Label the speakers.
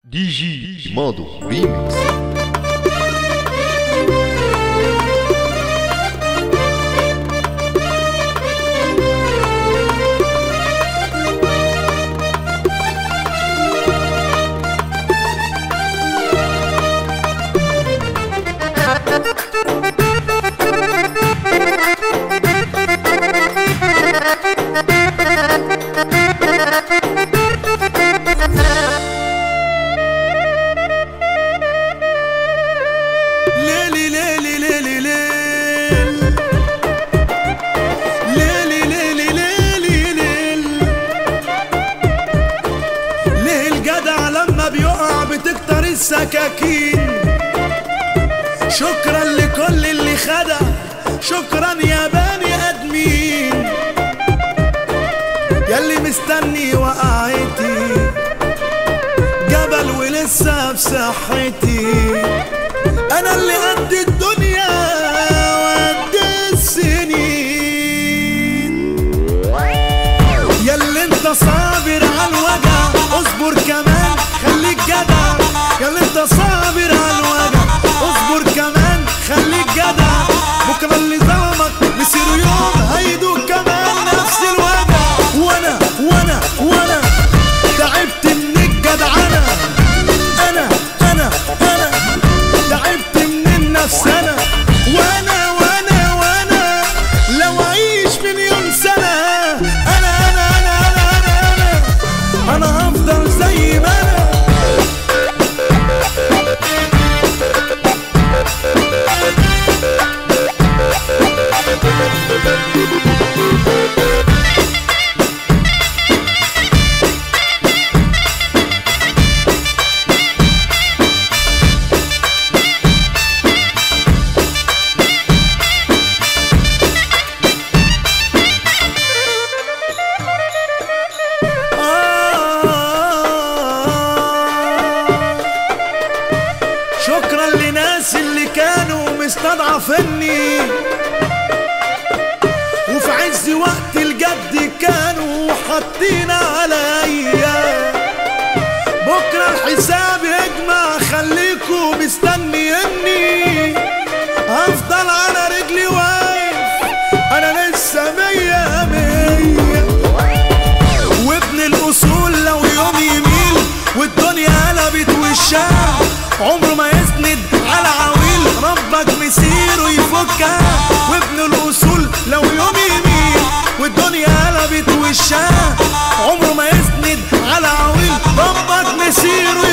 Speaker 1: دي جي ماضو ريميكس.
Speaker 2: بتكتر السكاكين. شكرا لكل اللي خدع، شكرا يا بني ادمين ياللي مستني وقعتي جبل ولسه بصحتي. انا اللي قد الدنيا وقد السنين. ياللي انت صابر على الوجع اصبر كمان خليك جدع. ياللي انت صابر على الوجع اصبر كمان خليك جدع. بكره اللي ظلمك مسير يوم هيدوق كمان نفس الوجع. وانا تعبت من الجدعنة. انا تعبت من النفس. وانا لو اعيش مليون سنة انا هفضل زي ما شكرا لناس اللي كانوا مستضعفني وفي عز وقت الجد كانوا حاطين عليا. بكره الحساب يجمع خليكوا مستنيني. هفضل على رجلي واقف انا لسه مية وابن الاصول لو يوم يميل والدنيا قلبت وشها عمره ما يسند على عويل. ربك مسيره يفكها. وابن الاصول لو يوم يميل والدنيا قلبت وشها عمره ما يسند على عويل. ربك مسيره